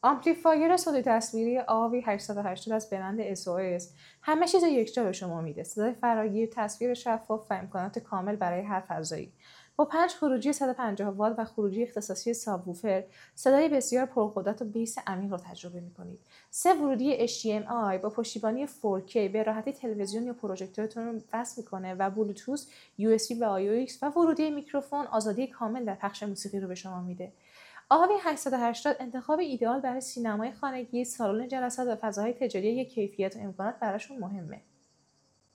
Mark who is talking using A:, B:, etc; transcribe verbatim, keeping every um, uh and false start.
A: آمپلیفایر صوتی تصویری آ وی هشتصد و هشتاد از برند اس او اس همه چیز یکجا به شما میده. صدای فراگیر، تصویر شفاف و امکانات کامل برای هر فضایی. با پنج خروجی صد و پنجاه وات و خروجی اختصاصی ساب‌ووفر، صدای بسیار پرقدرت و بیس عمیق را تجربه می‌کنید. سه ورودی اچ دی ام آی با پشتیبانی فور کی به راحتی تلویزیون یا پروژکتورتون رو وصل می‌کنه و بلوتوث، یو اس بی و آی او ایکس و ورودی میکروفون آزادی کامل در پخش موسیقی رو به شما میده. آ وی هشتصد و هشتاد انتخاب ایدئال برای سینمای خانگی، سالن جلسات و فضاهای تجاری یک کیفیت و امکانات براشون مهمه.